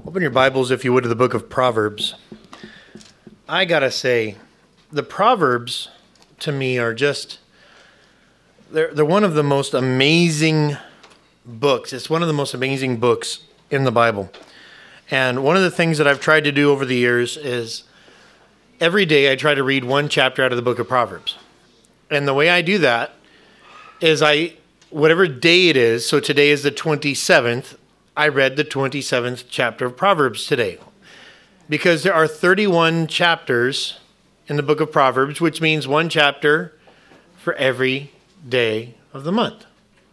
Open your Bibles, if you would, to the book of Proverbs. I gotta say, the Proverbs, to me, are just, they're one of the most amazing books. It's one of the most amazing books in the Bible. And one of the things that I've tried to do over the years is every day I try to read one chapter out of the book of Proverbs. And the way I do that is whatever day it is, so today is the 27th, I read the 27th chapter of Proverbs today. Because there are 31 chapters in the book of Proverbs, which means one chapter for every day of the month.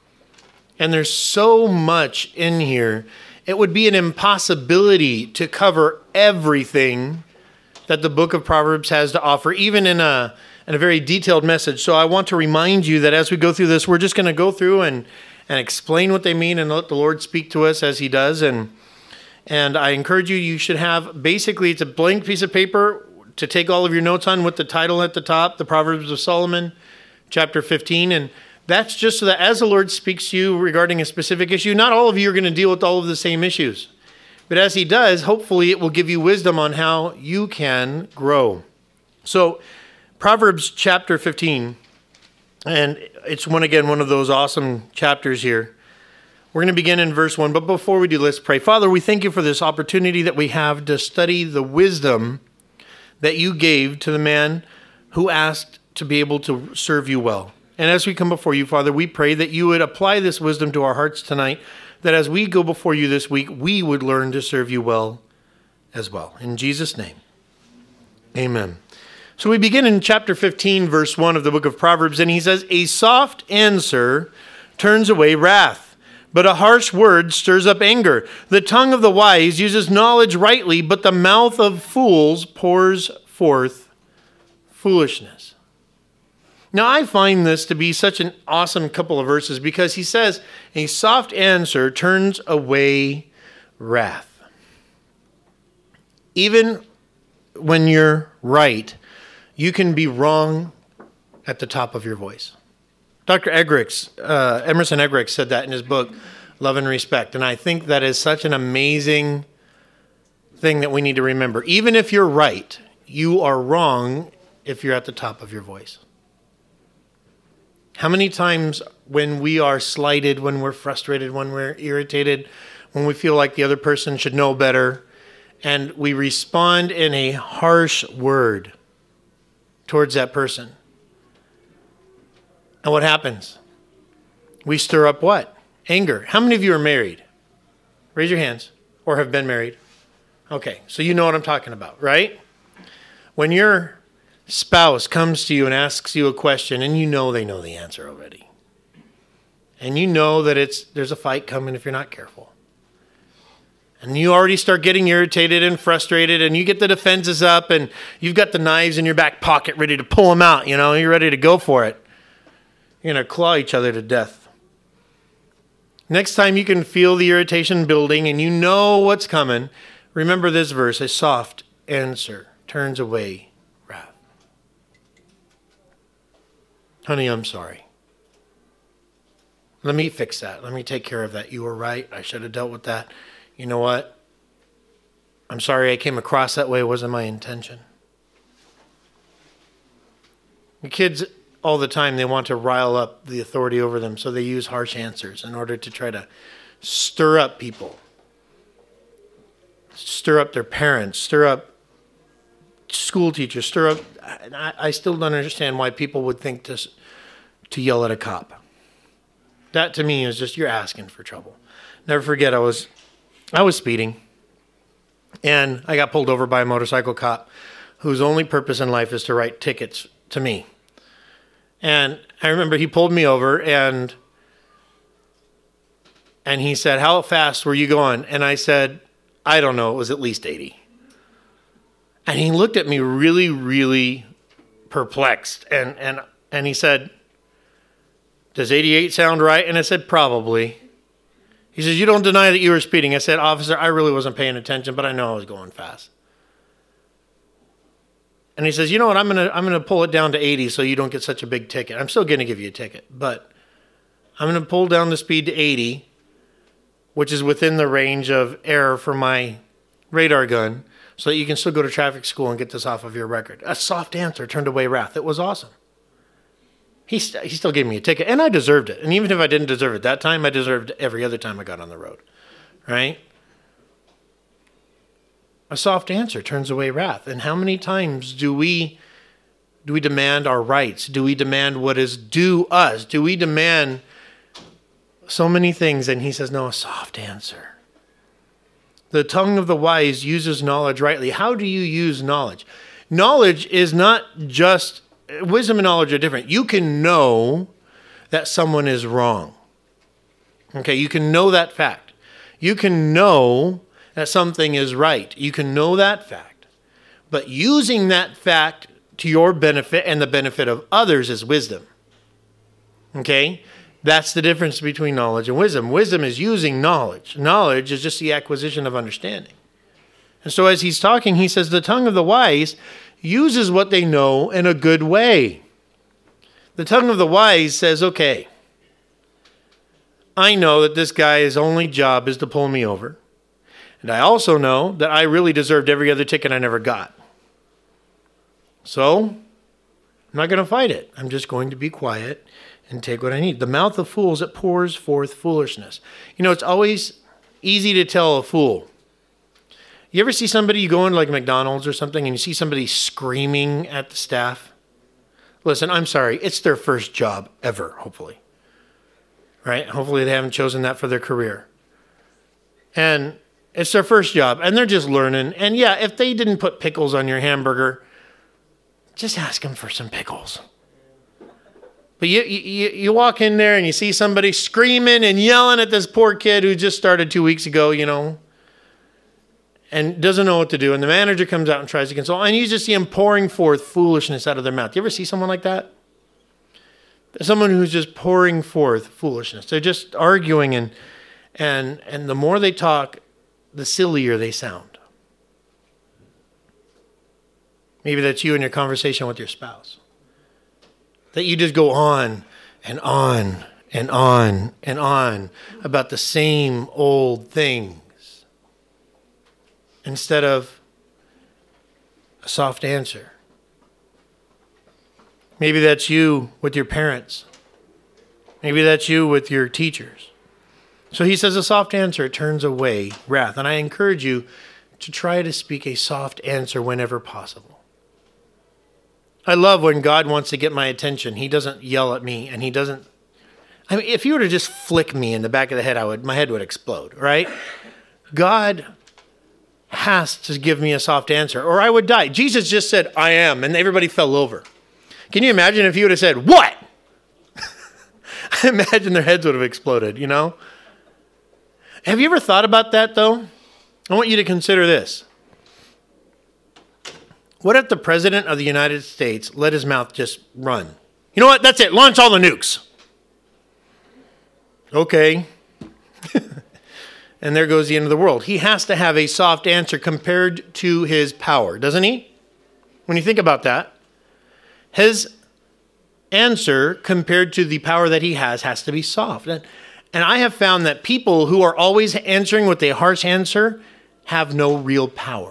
And there's so much in here. It would be an impossibility to cover everything that the book of Proverbs has to offer, even in a very detailed message. So I want to remind you that as we go through this, we're just going to go through and explain what they mean and let the Lord speak to us as he does. And I encourage you should have, basically, it's a blank piece of paper to take all of your notes on with the title at the top, the Proverbs of Solomon, chapter 15. And that's just so that as the Lord speaks to you regarding a specific issue, not all of you are going to deal with all of the same issues. But as he does, hopefully it will give you wisdom on how you can grow. So Proverbs chapter 15, and it's one of those awesome chapters here. We're going to begin in verse 1, but before we do, let's pray. Father, we thank you for this opportunity that we have to study the wisdom that you gave to the man who asked to be able to serve you well. And as we come before you, Father, we pray that you would apply this wisdom to our hearts tonight, that as we go before you this week, we would learn to serve you well as well. In Jesus' name, amen. So we begin in chapter 15, verse 1 of the book of Proverbs, and he says, "A soft answer turns away wrath, but a harsh word stirs up anger. The tongue of the wise uses knowledge rightly, but the mouth of fools pours forth foolishness." Now, I find this to be such an awesome couple of verses because he says, a soft answer turns away wrath. Even when you're right, you can be wrong at the top of your voice. Dr. Emerson Eggerichs said that in his book, Love and Respect. And I think that is such an amazing thing that we need to remember. Even if you're right, you are wrong if you're at the top of your voice. How many times when we are slighted, when we're frustrated, when we're irritated, when we feel like the other person should know better, and we respond in a harsh word towards that person. And what happens? We stir up what? Anger. How many of you are married? Raise your hands. Or have been married. Okay, so you know what I'm talking about, right? When your spouse comes to you and asks you a question, and you know they know the answer already. And you know that there's a fight coming if you're not careful. And you already start getting irritated and frustrated, and you get the defenses up, and you've got the knives in your back pocket ready to pull them out, you're ready to go for it. You're going to claw each other to death. Next time you can feel the irritation building and you know what's coming, remember this verse, a soft answer turns away wrath. Honey, I'm sorry. Let me fix that. Let me take care of that. You were right. I should have dealt with that. You know what? I'm sorry I came across that way. It wasn't my intention. The kids, all the time, they want to rile up the authority over them, so they use harsh answers in order to try to stir up people. Stir up their parents, stir up school teachers, stir up... I still don't understand why people would think to yell at a cop. That, to me, is just, you're asking for trouble. Never forget, I was speeding, and I got pulled over by a motorcycle cop whose only purpose in life is to write tickets to me. And I remember he pulled me over, and he said, "How fast were you going?" And I said, "I don't know, it was at least 80. And he looked at me really, really perplexed, and he said, "Does 88 sound right?" And I said, "Probably." He says, "You don't deny that you were speeding." I said, "Officer, I really wasn't paying attention, but I know I was going fast." And he says, "You know what, I'm gonna pull it down to 80 so you don't get such a big ticket. I'm still going to give you a ticket, but I'm going to pull down the speed to 80, which is within the range of error for my radar gun so that you can still go to traffic school and get this off of your record. A soft answer turned away wrath. It was awesome. He still gave me a ticket, and I deserved it. And even if I didn't deserve it that time, I deserved it every other time I got on the road, right? A soft answer turns away wrath. And how many times do we demand our rights? Do we demand what is due us? Do we demand so many things? And he says, no, a soft answer. The tongue of the wise uses knowledge rightly. How do you use knowledge? Knowledge is not just, wisdom and knowledge are different. You can know that someone is wrong. Okay, you can know that fact. You can know that something is right. You can know that fact. But using that fact to your benefit and the benefit of others is wisdom. Okay? That's the difference between knowledge and wisdom. Wisdom is using knowledge. Knowledge is just the acquisition of understanding. And so as he's talking, he says, the tongue of the wise uses what they know in a good way. The tongue of the wise says, okay, I know that this guy's only job is to pull me over. And I also know that I really deserved every other ticket I never got. So I'm not going to fight it. I'm just going to be quiet and take what I need. The mouth of fools, it pours forth foolishness. You know, it's always easy to tell a fool. You ever see somebody, you go into like McDonald's or something, and you see somebody screaming at the staff? Listen, I'm sorry. It's their first job ever, hopefully. Right? Hopefully they haven't chosen that for their career. And it's their first job, and they're just learning. And yeah, if they didn't put pickles on your hamburger, just ask them for some pickles. But you walk in there and you see somebody screaming and yelling at this poor kid who just started 2 weeks ago, you know, and doesn't know what to do. And the manager comes out and tries to console. And you just see him pouring forth foolishness out of their mouth. You ever see someone like that? Someone who's just pouring forth foolishness. They're just arguing, and the more they talk, the sillier they sound. Maybe that's you in your conversation with your spouse. That you just go on and on and on and on about the same old things instead of a soft answer. Maybe that's you with your parents. Maybe that's you with your teachers. So he says a soft answer turns away wrath. And I encourage you to try to speak a soft answer whenever possible. I love when God wants to get my attention. He doesn't yell at me, and he doesn't. I mean, if you were to just flick me in the back of the head, my head would explode, right? God has to give me a soft answer, or I would die. Jesus just said, I am, and everybody fell over. Can you imagine if he would have said, what? I imagine their heads would have exploded, you know? Have you ever thought about that, though? I want you to consider this. What if the President of the United States let his mouth just run? You know what? That's it. Launch all the nukes. Okay. And there goes the end of the world. He has to have a soft answer compared to his power, doesn't he? When you think about that, his answer compared to the power that he has to be soft. And I have found that people who are always answering with a harsh answer have no real power.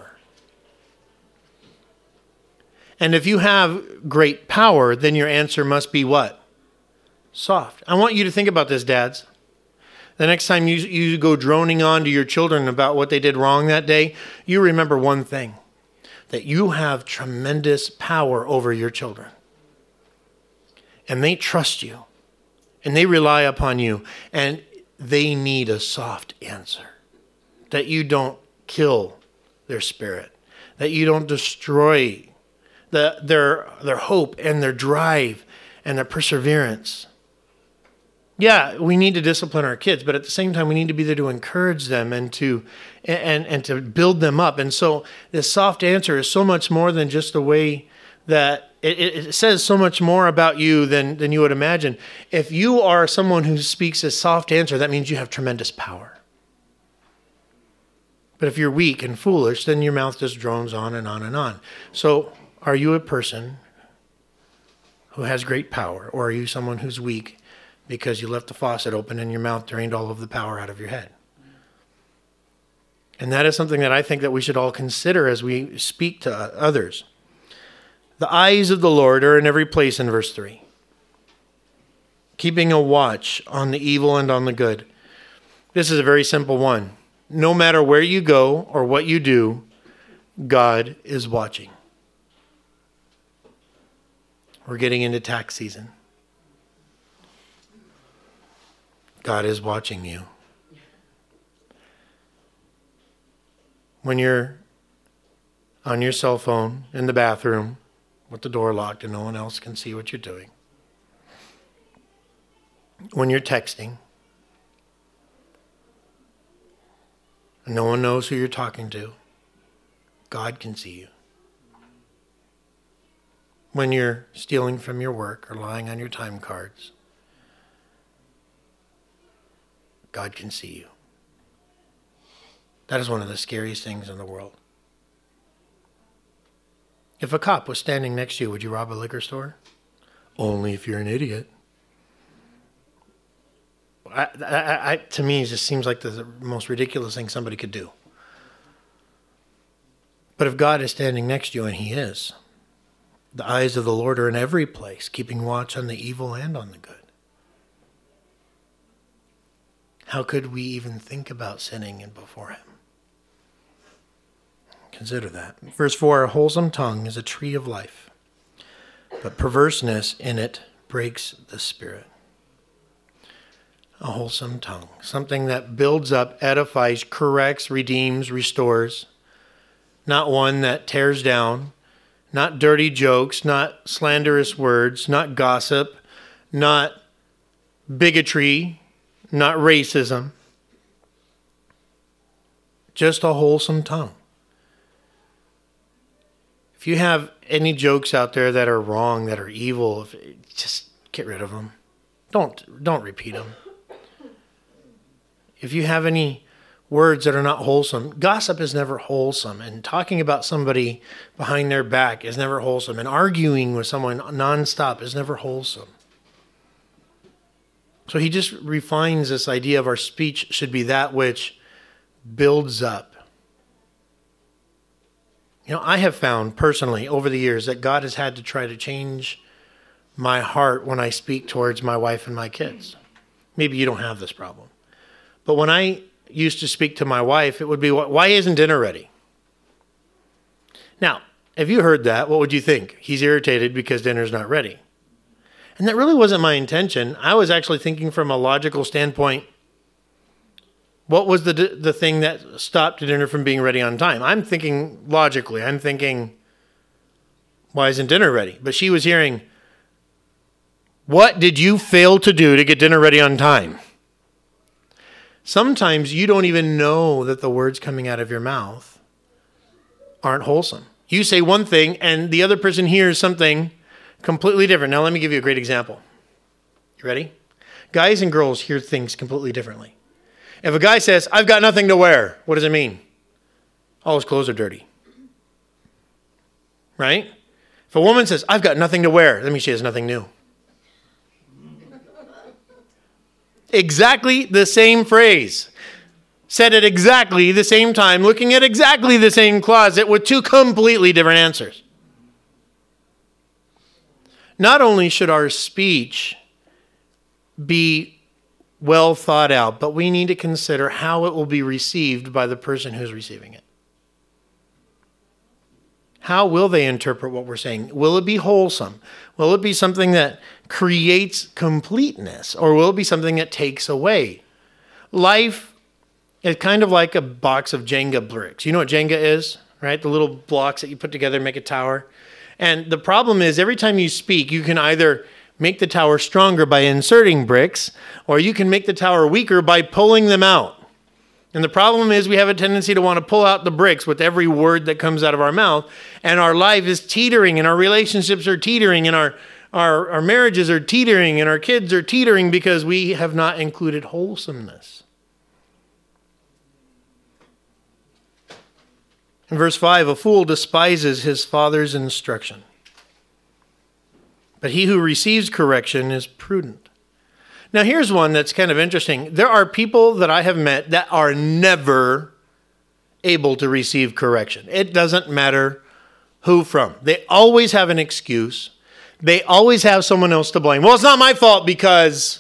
And if you have great power, then your answer must be what? Soft. I want you to think about this, dads. The next time you go droning on to your children about what they did wrong that day, you remember one thing, that you have tremendous power over your children. And they trust you, and they rely upon you, and they need a soft answer. That you don't kill their spirit, that you don't destroy their hope and their drive and their perseverance. Yeah, we need to discipline our kids, but at the same time, we need to be there to encourage them and to build them up. And so this soft answer is so much more than just the way that it says so much more about you than you would imagine. If you are someone who speaks a soft answer, that means you have tremendous power. But if you're weak and foolish, then your mouth just drones on and on and on. So are you a person who has great power, or are you someone who's weak because you left the faucet open and your mouth drained all of the power out of your head? And that is something that I think that we should all consider as we speak to others. The eyes of the Lord are in every place in verse 3. Keeping a watch on the evil and on the good. This is a very simple one. No matter where you go or what you do, God is watching. We're getting into tax season. God is watching you. When you're on your cell phone in the bathroom with the door locked and no one else can see what you're doing. When you're texting and no one knows who you're talking to, God can see you. When you're stealing from your work or lying on your time cards, God can see you. That is one of the scariest things in the world. If a cop was standing next to you, would you rob a liquor store? Only if you're an idiot. To me, it just seems like the most ridiculous thing somebody could do. But if God is standing next to you, and he is, the eyes of the Lord are in every place, keeping watch on the evil and on the good. How could we even think about sinning before him? Consider that. Verse 4, a wholesome tongue is a tree of life, but perverseness in it breaks the spirit. A wholesome tongue, something that builds up, edifies, corrects, redeems, restores. Not one that tears down, not dirty jokes, not slanderous words, not gossip, not bigotry, not racism. Just a wholesome tongue. If you have any jokes out there that are wrong, that are evil, just get rid of them. Don't repeat them. If you have any words that are not wholesome, gossip is never wholesome, and talking about somebody behind their back is never wholesome, and arguing with someone nonstop is never wholesome. So he just refines this idea of our speech should be that which builds up. You know, I have found personally over the years that God has had to try to change my heart when I speak towards my wife and my kids. Maybe you don't have this problem. But when I used to speak to my wife, it would be, why isn't dinner ready? Now, if you heard that, what would you think? He's irritated because dinner's not ready. And that really wasn't my intention. I was actually thinking from a logical standpoint, what was the thing that stopped dinner from being ready on time? I'm thinking logically. I'm thinking, why isn't dinner ready? But she was hearing, what did you fail to do to get dinner ready on time? Sometimes you don't even know that the words coming out of your mouth aren't wholesome. You say one thing and the other person hears something completely different. Now let me give you a great example. You ready? Guys and girls hear things completely differently. If a guy says, I've got nothing to wear, what does it mean? All his clothes are dirty. Right? If a woman says, I've got nothing to wear, that means she has nothing new. Exactly the same phrase. Said at exactly the same time, looking at exactly the same closet with two completely different answers. Not only should our speech be well thought out, but we need to consider how it will be received by the person who's receiving it. How will they interpret what we're saying? Will it be wholesome? Will it be something that creates completeness? Or will it be something that takes away? Life is kind of like a box of Jenga bricks. You know what Jenga is, right? The little blocks that you put together and make a tower. And the problem is every time you speak, you can either make the tower stronger by inserting bricks, or you can make the tower weaker by pulling them out. And the problem is we have a tendency to want to pull out the bricks with every word that comes out of our mouth, and our life is teetering, and our relationships are teetering, and our marriages are teetering, and our kids are teetering because we have not included wholesomeness. In verse 5, a fool despises his father's instruction, but he who receives correction is prudent. Now here's one that's kind of interesting. There are people that I have met that are never able to receive correction. It doesn't matter who from. They always have an excuse. They always have someone else to blame. Well, it's not my fault because...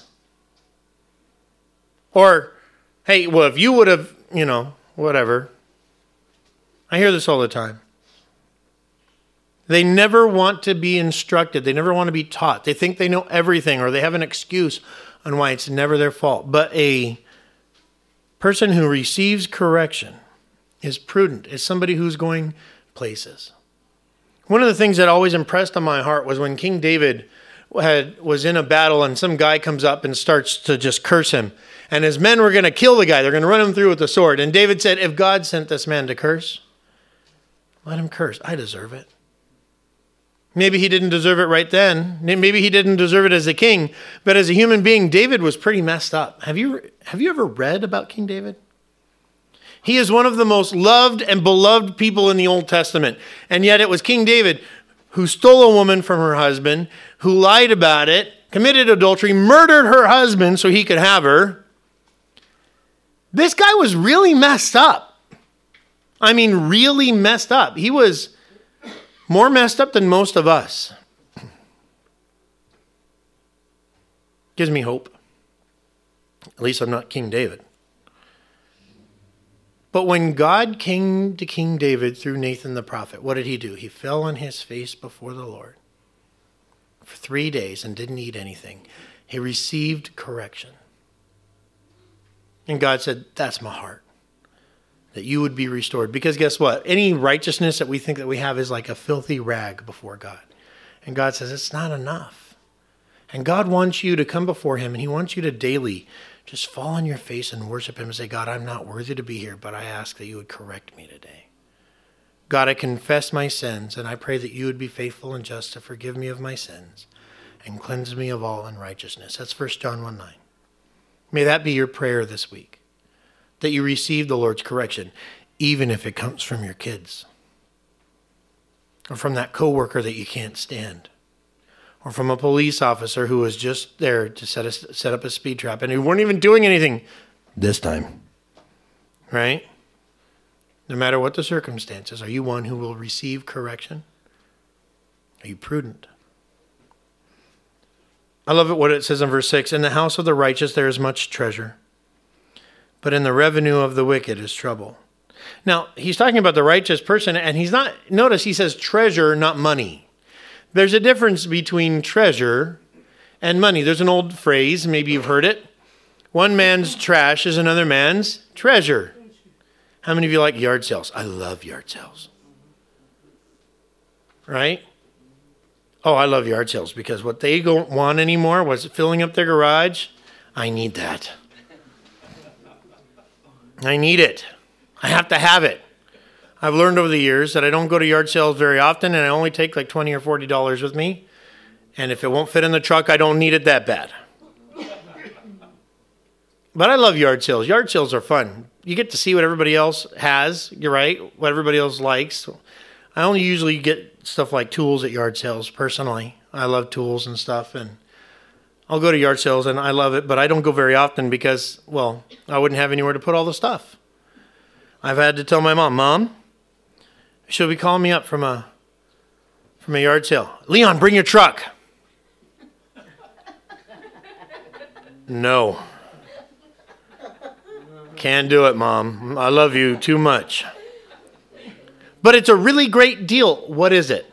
Or, hey, well, if you would have, whatever. I hear this all the time. They never want to be instructed. They never want to be taught. They think they know everything, or they have an excuse on why it's never their fault. But a person who receives correction is prudent, is somebody who's going places. One of the things that always impressed on my heart was when King David was in a battle and some guy comes up and starts to just curse him. And his men were going to kill the guy. They're going to run him through with the sword. And David said, if God sent this man to curse, let him curse. I deserve it. Maybe he didn't deserve it right then. Maybe he didn't deserve it as a king. But as a human being, David was pretty messed up. Have you ever read about King David? He is one of the most loved and beloved people in the Old Testament. And yet it was King David who stole a woman from her husband, who lied about it, committed adultery, murdered her husband so he could have her. This guy was really messed up. I mean, really messed up. He was more messed up than most of us. Gives me hope. At least I'm not King David. But when God came to King David through Nathan the prophet, what did he do? He fell on his face before the Lord for 3 days and didn't eat anything. He received correction. And God said, that's my heart. That you would be restored. Because guess what? Any righteousness that we think that we have is like a filthy rag before God. And God says, it's not enough. And God wants you to come before him, and he wants you to daily just fall on your face and worship him and say, God, I'm not worthy to be here, but I ask that you would correct me today. God, I confess my sins, and I pray that you would be faithful and just to forgive me of my sins and cleanse me of all unrighteousness. That's 1 John 1:9. May that be your prayer this week, that you receive the Lord's correction, even if it comes from your kids, or from that coworker that you can't stand, or from a police officer who was just there to set up a speed trap and who weren't even doing anything this time, right? No matter what the circumstances, are you one who will receive correction? Are you prudent? I love it what it says in verse 6. In the house of the righteous there is much treasure, but in the revenue of the wicked is trouble. Now, he's talking about the righteous person, and notice he says treasure, not money. There's a difference between treasure and money. There's an old phrase, maybe you've heard it. One man's trash is another man's treasure. How many of you like yard sales? I love yard sales. Right? Oh, I love yard sales because what they don't want anymore was filling up their garage. I need that. I need it. I have to have it. I've learned over the years that I don't go to yard sales very often, and I only take like $20 or $40 with me. And if it won't fit in the truck, I don't need it that bad. But I love yard sales. Yard sales are fun. You get to see what everybody else has. You're right. What everybody else likes. I only usually get stuff like tools at yard sales personally. I love tools and stuff, and I'll go to yard sales and I love it, but I don't go very often because, well, I wouldn't have anywhere to put all the stuff. I've had to tell my mom, she'll be calling me up from a yard sale. Leon, bring your truck. No. Can't do it, Mom. I love you too much. But it's a really great deal. What is it?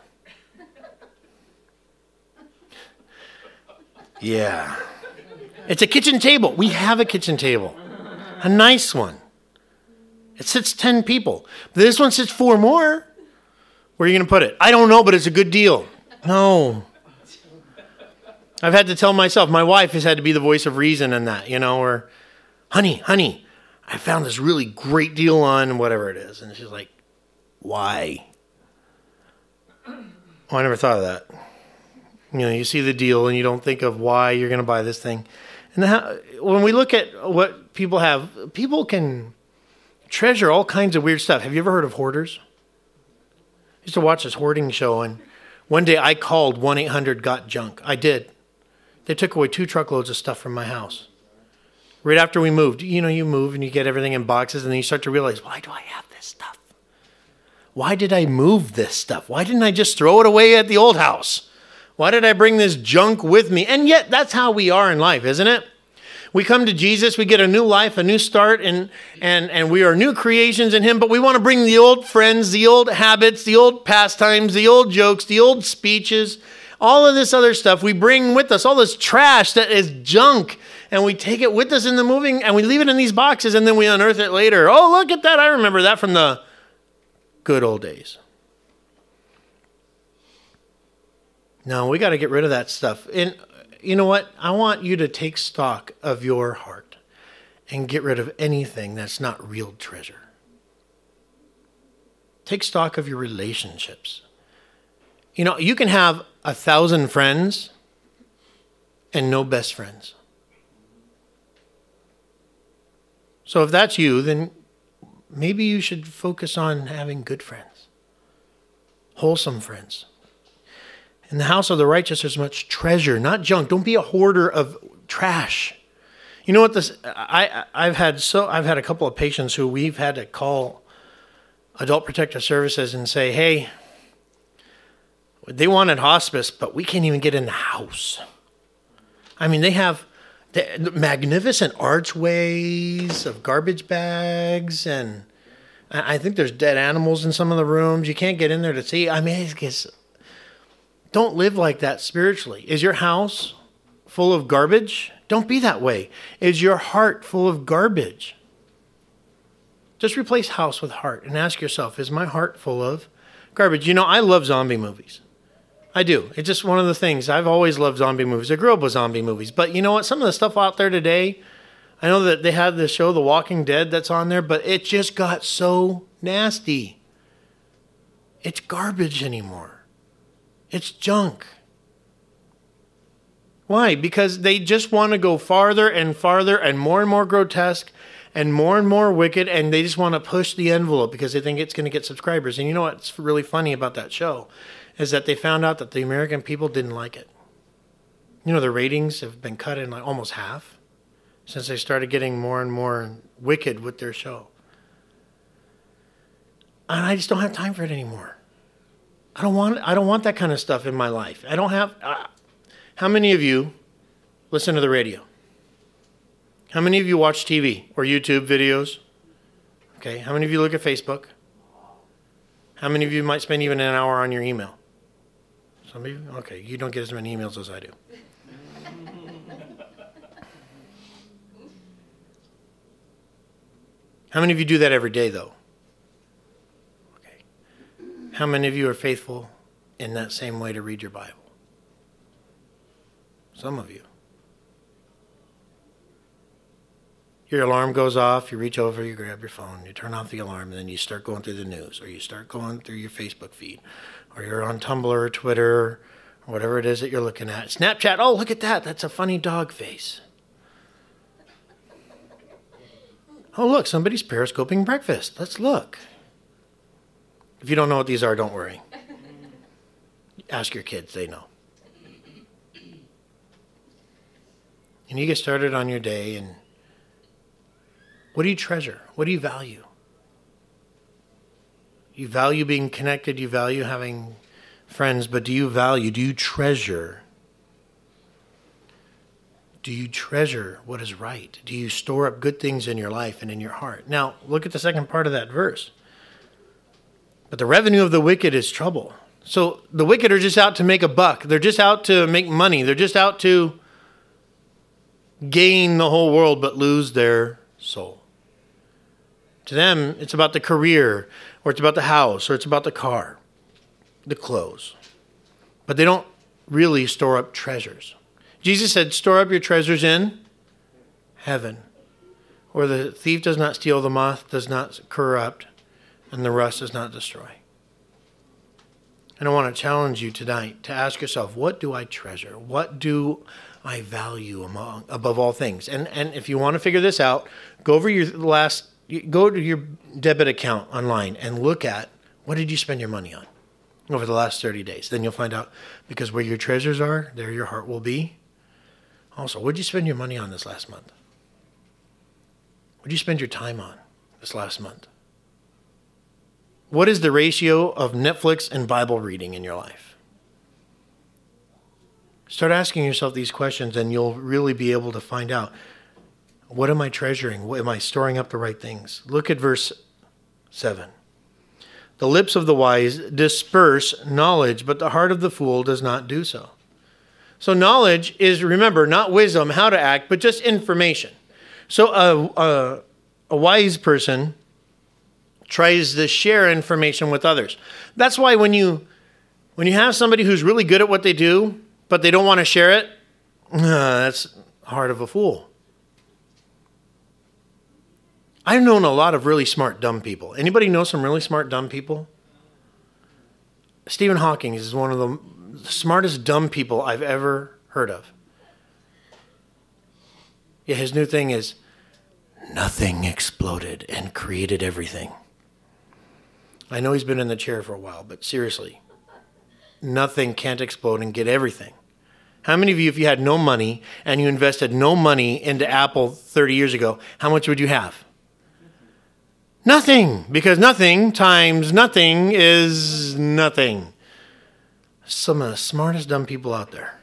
Yeah. It's a kitchen table. We have a kitchen table. A nice one. It sits 10 people. This one sits 4 more. Where are you going to put it? I don't know, but it's a good deal. No. I've had to tell myself. My wife has had to be the voice of reason in that, or, honey, I found this really great deal on whatever it is. And she's like, why? Oh, I never thought of that. You see the deal and you don't think of why you're going to buy this thing. And when we look at what people have, people can treasure all kinds of weird stuff. Have you ever heard of hoarders? I used to watch this hoarding show, and one day I called 1-800-GOT-JUNK. I did. They took away 2 truckloads of stuff from my house. Right after we moved. You move and you get everything in boxes, and then you start to realize, why do I have this this stuff? Why did I move this stuff? Why didn't I just throw it away at the old house? Why did I bring this junk with me? And yet that's how we are in life, isn't it? We come to Jesus, we get a new life, a new start, and we are new creations in him, but we want to bring the old friends, the old habits, the old pastimes, the old jokes, the old speeches, all of this other stuff we bring with us, all this trash that is junk, and we take it with us in the moving, and we leave it in these boxes, and then we unearth it later. Oh, look at that. I remember that from the good old days. No, we got to get rid of that stuff. And you know what? I want you to take stock of your heart and get rid of anything that's not real treasure. Take stock of your relationships. You know, you can have 1,000 friends and no best friends. So if that's you, then maybe you should focus on having good friends, wholesome friends. In the house of the righteous, there's much treasure, not junk. Don't be a hoarder of trash. You know what this? I've had a couple of patients who we've had to call Adult Protective Services and say, hey, they wanted hospice, but we can't even get in the house. I mean, they have the magnificent archways of garbage bags, and I think there's dead animals in some of the rooms. You can't get in there to see. I mean, it's don't live like that spiritually. Is your house full of garbage? Don't be that way. Is your heart full of garbage? Just replace house with heart and ask yourself, is my heart full of garbage? You know, I love zombie movies. I do. It's just one of the things. I've always loved zombie movies. I grew up with zombie movies. But you know what? Some of the stuff out there today, I know that they have the show The Walking Dead that's on there, but it just got so nasty. It's garbage anymore. It's junk. Why? Because they just want to go farther and farther and more grotesque and more wicked, and they just want to push the envelope because they think it's going to get subscribers. And you know what's really funny about that show is that they found out that the American people didn't like it. You know, the ratings have been cut in like almost half since they started getting more and more wicked with their show. And I just don't have time for it anymore. I don't want that kind of stuff in my life. I don't have. How many of you listen to the radio? How many of you watch TV or YouTube videos? Okay. How many of you look at Facebook? How many of you might spend even an hour on your email? Some of you? Okay. You don't get as many emails as I do. How many of you do that every day, though? How many of you are faithful in that same way to read your Bible? Some of you. Your alarm goes off, you reach over, you grab your phone, you turn off the alarm, and then you start going through the news, or you start going through your Facebook feed, or you're on Tumblr or Twitter, or whatever it is that you're looking at. Snapchat, oh, look at that. That's a funny dog face. Oh, look, somebody's periscoping breakfast. Let's look. If you don't know what these are, don't worry. Ask your kids, they know. And you get started on your day, and what do you treasure? What do you value? You value being connected, you value having friends, but do you treasure? Do you treasure what is right? Do you store up good things in your life and in your heart? Now, look at the second part of that verse. But the revenue of the wicked is trouble. So the wicked are just out to make a buck. They're just out to make money. They're just out to gain the whole world but lose their soul. To them, it's about the career, or it's about the house, or it's about the car, the clothes. But they don't really store up treasures. Jesus said, store up your treasures in heaven, where the thief does not steal, the moth does not corrupt, and the rust does not destroy. And I want to challenge you tonight to ask yourself, what do I treasure? What do I value above all things? And if you want to figure this out, go to your debit account online and look at what did you spend your money on over the last 30 days. Then you'll find out, because where your treasures are, there your heart will be. Also, what did you spend your money on this last month? What did you spend your time on this last month? What is the ratio of Netflix and Bible reading in your life? Start asking yourself these questions and you'll really be able to find out, what am I treasuring? Am I storing up the right things? Look at verse 7. The lips of the wise disperse knowledge, but the heart of the fool does not do so. So knowledge is, remember, not wisdom, how to act, but just information. So a wise person tries to share information with others. That's why when you have somebody who's really good at what they do, but they don't want to share it, that's the heart of a fool. I've known a lot of really smart, dumb people. Anybody know some really smart, dumb people? Stephen Hawking is one of the smartest, dumb people I've ever heard of. Yeah, his new thing is, nothing exploded and created everything. I know he's been in the chair for a while, but seriously, nothing can't explode and get everything. How many of you, if you had no money and you invested no money into Apple 30 years ago, how much would you have? Nothing, because nothing times nothing is nothing. Some of the smartest dumb people out there.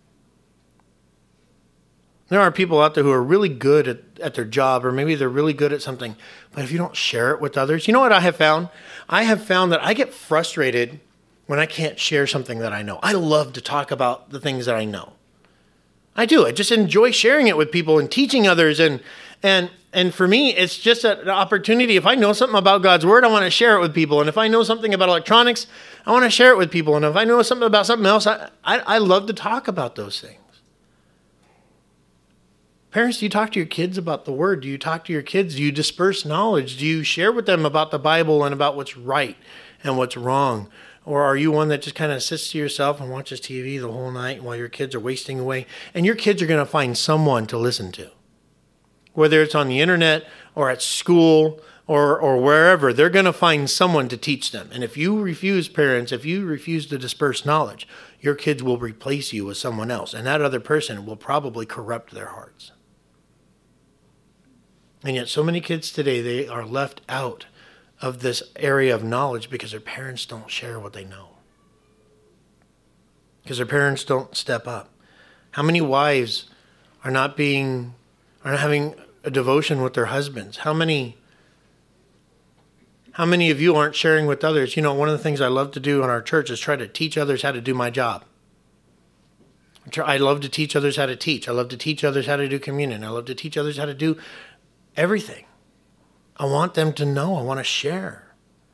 There are people out there who are really good at their job, or maybe they're really good at something, but if you don't share it with others, you know what I have found? I have found that I get frustrated when I can't share something that I know. I love to talk about the things that I know. I do. I just enjoy sharing it with people and teaching others. And for me, it's just an opportunity. If I know something about God's word, I want to share it with people. And if I know something about electronics, I want to share it with people. And if I know something about something else, I love to talk about those things. Parents, do you talk to your kids about the word? Do you talk to your kids? Do you disperse knowledge? Do you share with them about the Bible and about what's right and what's wrong? Or are you one that just kind of sits to yourself and watches TV the whole night while your kids are wasting away? And your kids are going to find someone to listen to. Whether it's on the internet or at school or wherever, they're going to find someone to teach them. And if you refuse, parents, if you refuse to disperse knowledge, your kids will replace you with someone else. And that other person will probably corrupt their hearts. And yet so many kids today, they are left out of this area of knowledge because their parents don't share what they know. Because their parents don't step up. How many wives are not having a devotion with their husbands? How many of you aren't sharing with others? You know, one of the things I love to do in our church is try to teach others how to do my job. I love to teach others how to teach. I love to teach others how to do communion. I love to teach others how to do everything. I want them to know. I want to share.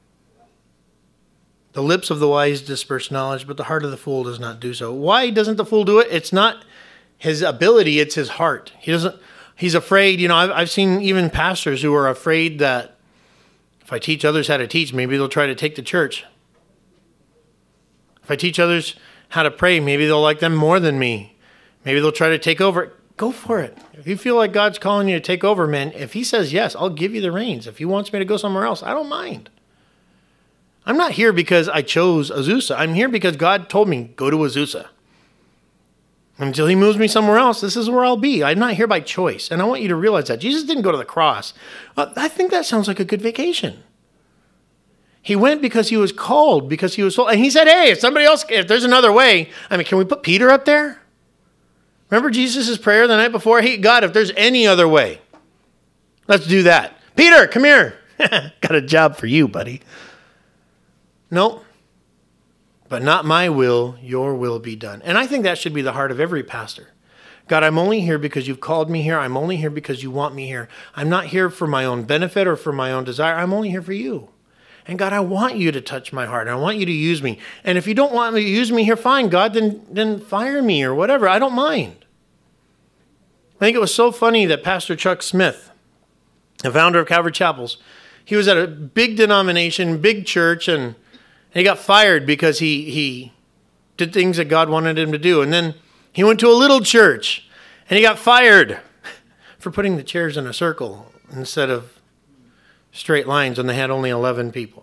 The lips of the wise disperse knowledge, but the heart of the fool does not do so. Why doesn't the fool do it? It's not his ability, it's his heart. He's afraid. You know, I've seen even pastors who are afraid that if I teach others how to teach, maybe they'll try to take the church. If I teach others how to pray, maybe they'll like them more than me. Maybe they'll try to take over. Go for it. If you feel like God's calling you to take over, man, if he says yes, I'll give you the reins. If he wants me to go somewhere else, I don't mind. I'm not here because I chose Azusa. I'm here because God told me, go to Azusa. Until he moves me somewhere else, this is where I'll be. I'm not here by choice. And I want you to realize that. Jesus didn't go to the cross. I think that sounds like a good vacation. He went because he was called, because he was told. And he said, hey, if there's another way, can we put Peter up there? Remember Jesus' prayer the night before? Hey, God, if there's any other way, let's do that. Peter, come here. Got a job for you, buddy. Nope. But not my will, your will be done. And I think that should be the heart of every pastor. God, I'm only here because you've called me here. I'm only here because you want me here. I'm not here for my own benefit or for my own desire. I'm only here for you. And God, I want you to touch my heart. I want you to use me. And if you don't want me to use me here, fine, God, then fire me or whatever. I don't mind. I think it was so funny that Pastor Chuck Smith, the founder of Calvary Chapels, he was at a big denomination, big church, and he got fired because he did things that God wanted him to do. And then he went to a little church, and he got fired for putting the chairs in a circle instead of straight lines when they had only 11 people.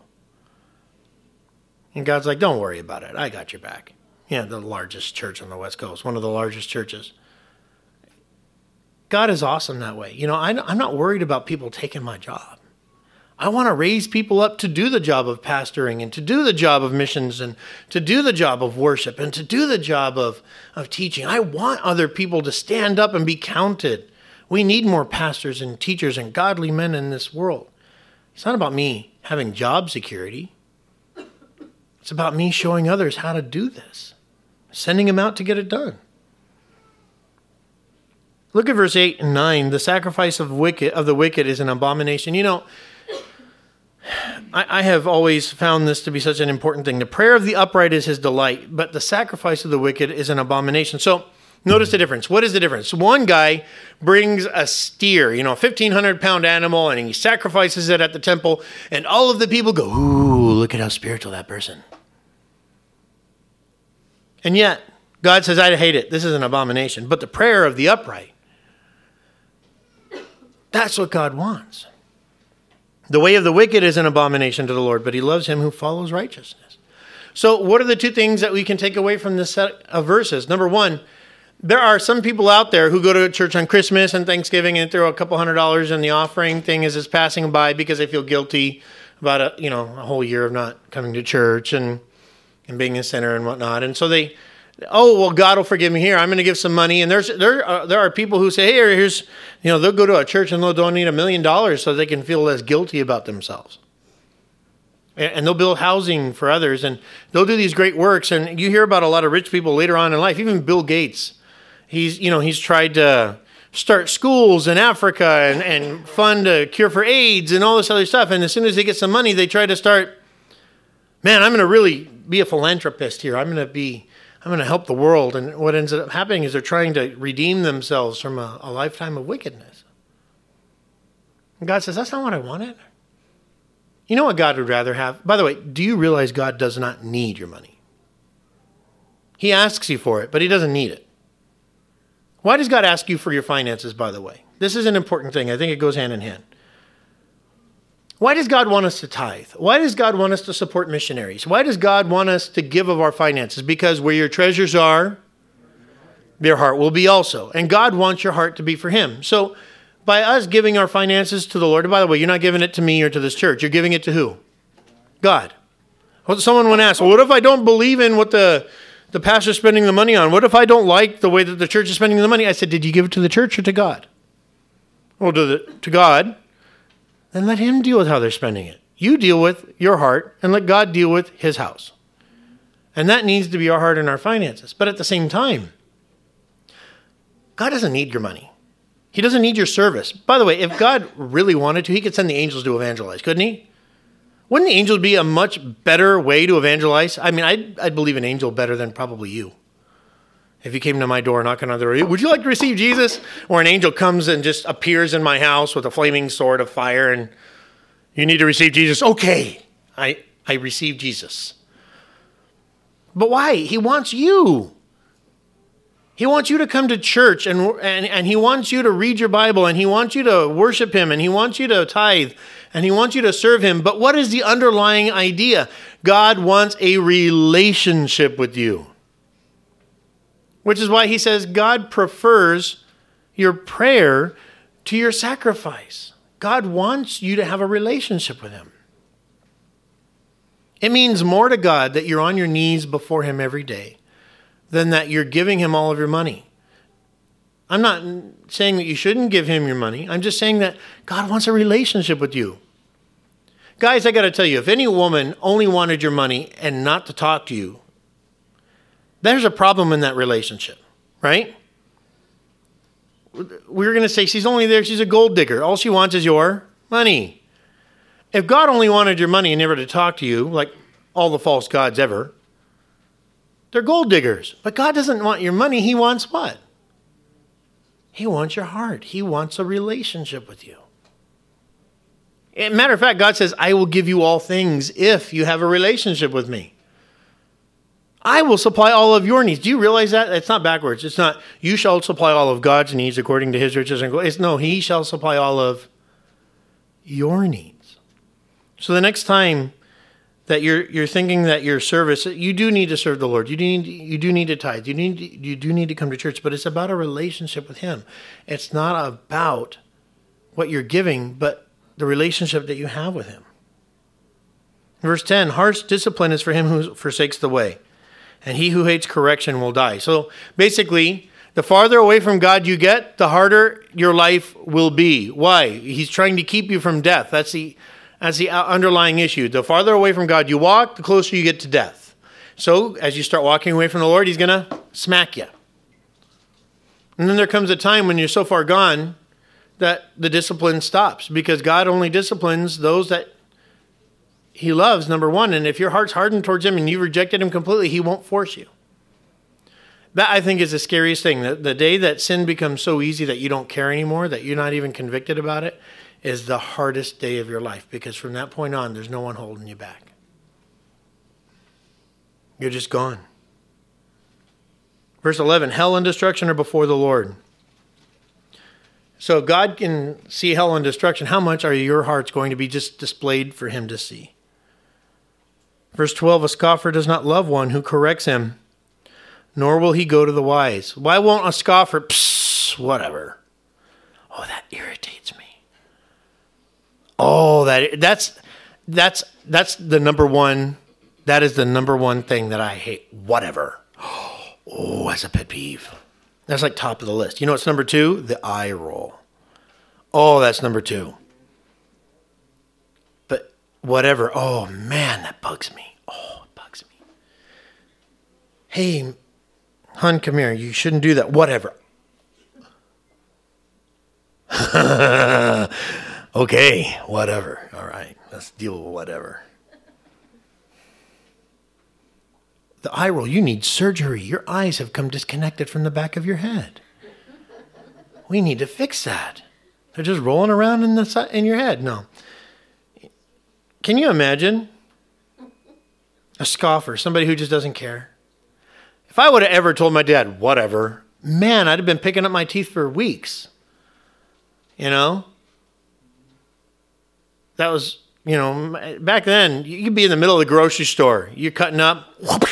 And God's like, don't worry about it. I got your back. Yeah, the largest church on the West Coast, one of the largest churches. God is awesome that way. You know, I'm not worried about people taking my job. I want to raise people up to do the job of pastoring and to do the job of missions and to do the job of worship and to do the job of teaching. I want other people to stand up and be counted. We need more pastors and teachers and godly men in this world. It's not about me having job security. It's about me showing others how to do this, sending them out to get it done. Look at verse 8 and 9. The sacrifice of the wicked is an abomination. You know, I have always found this to be such an important thing. The prayer of the upright is his delight, but the sacrifice of the wicked is an abomination. So notice the difference. What is the difference? One guy brings a steer, a 1,500-pound animal, and he sacrifices it at the temple, and all of the people go, ooh, look at how spiritual that person. And yet, God says, I hate it. This is an abomination. But the prayer of the upright, that's what God wants. The way of the wicked is an abomination to the Lord, but he loves him who follows righteousness. So what are the two things that we can take away from this set of verses? Number one, there are some people out there who go to church on Christmas and Thanksgiving and throw a couple $100 in the offering thing as it's passing by because they feel guilty about a whole year of not coming to church and being a sinner and whatnot. And so they, God will forgive me here. I'm going to give some money. And there are people who say, hey, here's, they'll go to a church and they'll donate $1 million so they can feel less guilty about themselves. And they'll build housing for others and they'll do these great works. And you hear about a lot of rich people later on in life, even Bill Gates. He's tried to start schools in Africa and fund a cure for AIDS and all this other stuff. And as soon as they get some money, they try to start, I'm going to really be a philanthropist here. I'm going to help the world. And what ends up happening is they're trying to redeem themselves from a lifetime of wickedness. And God says, that's not what I wanted. You know what God would rather have? By the way, do you realize God does not need your money? He asks you for it, but he doesn't need it. Why does God ask you for your finances, by the way? This is an important thing. I think it goes hand in hand. Why does God want us to tithe? Why does God want us to support missionaries? Why does God want us to give of our finances? Because where your treasures are, their heart will be also. And God wants your heart to be for him. So by us giving our finances to the Lord, and by the way, you're not giving it to me or to this church. You're giving it to who? God. Well, someone would ask, well, what if I don't believe in what the pastor's spending the money on? What if I don't like the way that the church is spending the money? I said, did you give it to the church or to God? Well, to God. Then let him deal with how they're spending it. You deal with your heart and let God deal with his house. And that needs to be our heart and our finances. But at the same time, God doesn't need your money. He doesn't need your service. By the way, if God really wanted to, he could send the angels to evangelize, couldn't he? Wouldn't the angels be a much better way to evangelize? I mean, I'd believe an angel better than probably you. If you came to my door knocking on the door, would you like to receive Jesus? Or an angel comes and just appears in my house with a flaming sword of fire and you need to receive Jesus. Okay, I receive Jesus. But why? He wants you. He wants you to come to church and he wants you to read your Bible and he wants you to worship him and he wants you to tithe and he wants you to serve him. But what is the underlying idea? God wants a relationship with you. Which is why he says God prefers your prayer to your sacrifice. God wants you to have a relationship with him. It means more to God that you're on your knees before him every day than that you're giving him all of your money. I'm not saying that you shouldn't give him your money. I'm just saying that God wants a relationship with you. Guys, I got to tell you, if any woman only wanted your money and not to talk to you, there's a problem in that relationship, right? We're going to say she's only there, she's a gold digger. All she wants is your money. If God only wanted your money and never to talk to you, like all the false gods ever, they're gold diggers. But God doesn't want your money. He wants what? He wants your heart. He wants a relationship with you. Matter of fact, God says, I will give you all things if you have a relationship with me. I will supply all of your needs. Do you realize that? It's not backwards. It's not, you shall supply all of God's needs according to his riches and glory. It's no, he shall supply all of your needs. So the next time that you're thinking that your service, you do need to serve the Lord. You do need to tithe. You do need to come to church, but it's about a relationship with him. It's not about what you're giving, but the relationship that you have with him. Verse 10, harsh discipline is for him who forsakes the way, and he who hates correction will die. So basically, the farther away from God you get, the harder your life will be. Why? He's trying to keep you from death. That's the underlying issue. The farther away from God you walk, the closer you get to death. So as you start walking away from the Lord, he's going to smack you. And then there comes a time when you're so far gone that the discipline stops, because God only disciplines those that he loves, number one. And if your heart's hardened towards him and you've rejected him completely, he won't force you. That, I think, is the scariest thing. The day that sin becomes so easy that you don't care anymore, that you're not even convicted about it, is the hardest day of your life. Because from that point on, there's no one holding you back. You're just gone. Verse 11, hell and destruction are before the Lord. So if God can see hell and destruction, how much are your hearts going to be just displayed for him to see? Verse 12, a scoffer does not love one who corrects him, nor will he go to the wise. Why won't a scoffer, whatever. Oh, that irritates me. Oh, that's the number one, that is the number one thing that I hate. Whatever. Oh, that's a pet peeve. That's like top of the list. You know what's number 2? The eye roll. Oh, that's number 2. But whatever. Oh, man, that bugs me. Oh, it bugs me. Hey, hon, come here. You shouldn't do that. Whatever. Okay, whatever. All right, let's deal with whatever. The eye roll, you need surgery. Your eyes have come disconnected from the back of your head. We need to fix that. They're just rolling around in your head. No. Can you imagine a scoffer, somebody who just doesn't care? If I would have ever told my dad, whatever, man, I'd have been picking up my teeth for weeks. You know? That was, back then, you could be in the middle of the grocery store. You're cutting up.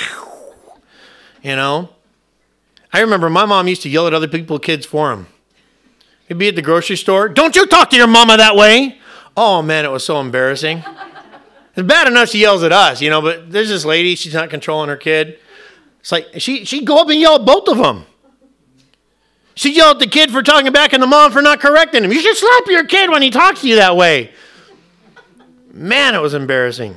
I remember my mom used to yell at other people's kids for them. He'd be at the grocery store. Don't you talk to your mama that way. Oh, man, it was so embarrassing. It's bad enough she yells at us, but there's this lady, she's not controlling her kid. It's like, she'd go up and yell at both of them. She'd yell at the kid for talking back and the mom for not correcting him. You should slap your kid when he talks to you that way. Man, it was embarrassing.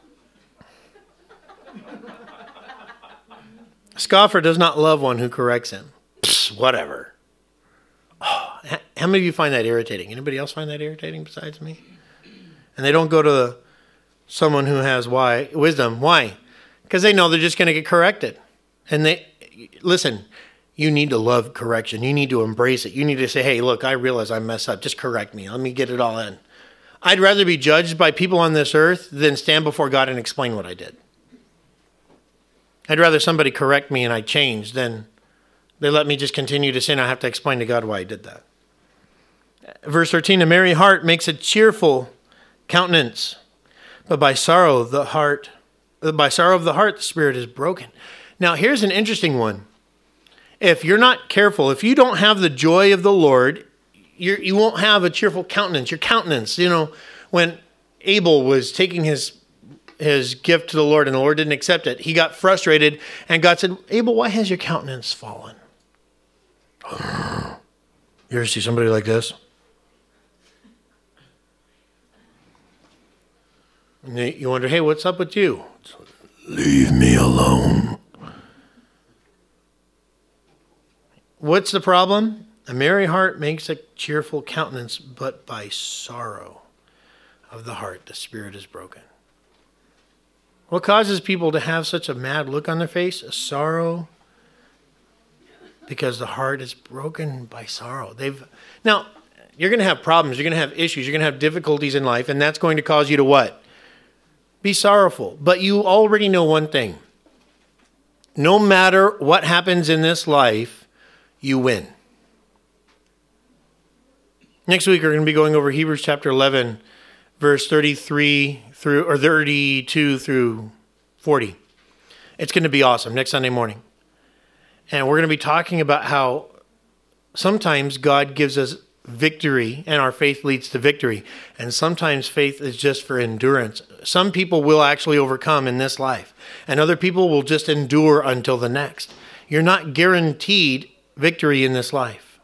A scoffer does not love one who corrects him. Whatever. Oh, how many of you find that irritating? Anybody else find that irritating besides me? And they don't go to someone who has wisdom. Why? Because they know they're just going to get corrected. And listen, you need to love correction. You need to embrace it. You need to say, hey, look, I realize I messed up. Just correct me. Let me get it all in. I'd rather be judged by people on this earth than stand before God and explain what I did. I'd rather somebody correct me and I change than they let me just continue to sin. I have to explain to God why I did that. Verse 13, a merry heart makes a cheerful countenance, but by sorrow of the heart, the spirit is broken. Now, here's an interesting one. If you're not careful, if you don't have the joy of the Lord, you won't have a cheerful countenance. Your countenance, when Abel was taking his gift to the Lord and the Lord didn't accept it, he got frustrated and God said, Abel, why has your countenance fallen? You ever see somebody like this? And you wonder, hey, what's up with you? Leave me alone. What's the problem? A merry heart makes a cheerful countenance, but by sorrow of the heart, the spirit is broken. What causes people to have such a mad look on their face? A sorrow, because the heart is broken by sorrow. Now, you're going to have problems. You're going to have issues. You're going to have difficulties in life, and that's going to cause you to what? Be sorrowful. But you already know one thing. No matter what happens in this life, you win. Next week, we're going to be going over Hebrews chapter 11, verse 32 through 40. It's going to be awesome next Sunday morning. And we're going to be talking about how sometimes God gives us victory, and our faith leads to victory. And sometimes faith is just for endurance. Some people will actually overcome in this life, and other people will just endure until the next. You're not guaranteed victory in this life.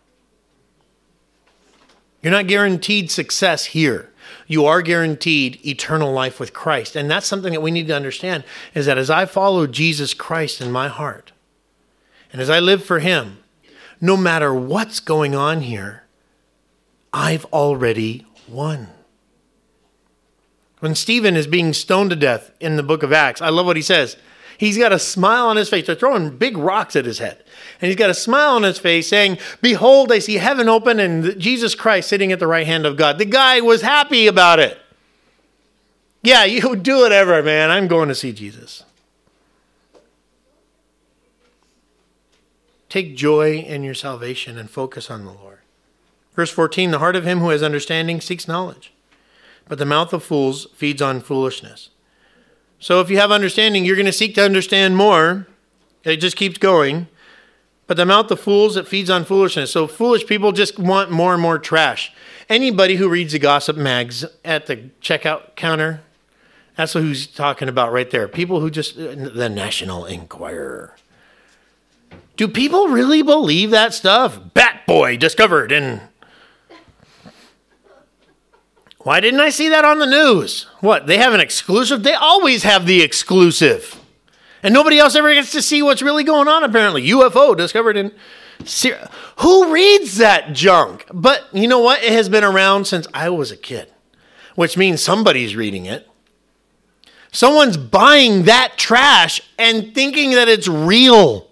You're not guaranteed success here. You are guaranteed eternal life with Christ. And that's something that we need to understand, is that as I follow Jesus Christ in my heart, and as I live for him, no matter what's going on here, I've already won. When Stephen is being stoned to death in the book of Acts, I love what he says. He's got a smile on his face. They're throwing big rocks at his head. And he's got a smile on his face saying, "Behold, I see heaven open and Jesus Christ sitting at the right hand of God." The guy was happy about it. Yeah, you do whatever, man. I'm going to see Jesus. Take joy in your salvation and focus on the Lord. Verse 14, the heart of him who has understanding seeks knowledge, but the mouth of fools feeds on foolishness. So if you have understanding, you're going to seek to understand more. It just keeps going. But the mouth of fools, it feeds on foolishness. So foolish people just want more and more trash. Anybody who reads the gossip mags at the checkout counter, that's who he's talking about right there. People who just, the National Enquirer. Do people really believe that stuff? Bat Boy discovered in... Why didn't I see that on the news? What, they have an exclusive? They always have the exclusive. And nobody else ever gets to see what's really going on, apparently. UFO discovered in Syria. Who reads that junk? But you know what? It has been around since I was a kid, which means somebody's reading it. Someone's buying that trash and thinking that it's real.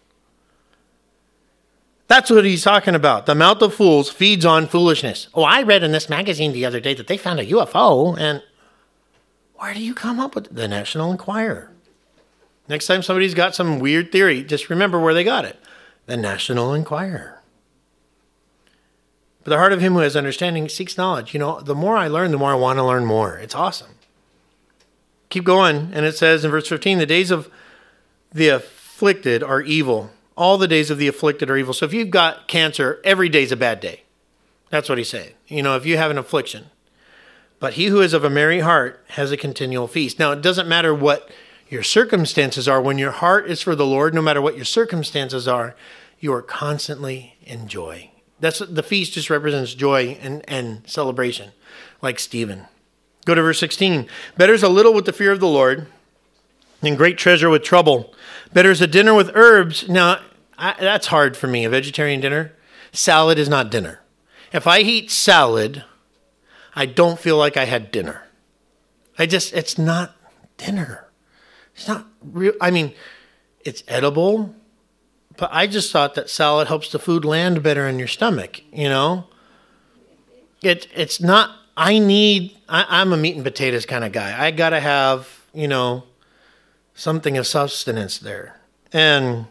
That's what he's talking about. The mouth of fools feeds on foolishness. Oh, I read in this magazine the other day that they found a UFO. And where do you come up with the National Enquirer? Next time somebody's got some weird theory, just remember where they got it. The National Enquirer. But the heart of him who has understanding seeks knowledge. You know, the more I learn, the more I want to learn more. It's awesome. Keep going. And it says in verse 15, the days of the afflicted are evil. All the days of the afflicted are evil. So if you've got cancer, every day's a bad day. That's what he's saying. You know, if you have an affliction. But he who is of a merry heart has a continual feast. Now, it doesn't matter what your circumstances are. When your heart is for the Lord, no matter what your circumstances are, you are constantly in joy. The feast just represents joy and celebration, like Stephen. Go to verse 16. Better is a little with the fear of the Lord than great treasure with trouble. Better is a dinner with herbs. Now, that's hard for me, a vegetarian dinner. Salad is not dinner. If I eat salad, I don't feel like I had dinner. It's not dinner. It's not real. I mean, it's edible, but I just thought that salad helps the food land better in your stomach, you know? It's not, I'm a meat and potatoes kind of guy. I got to have, you know, something of sustenance there. And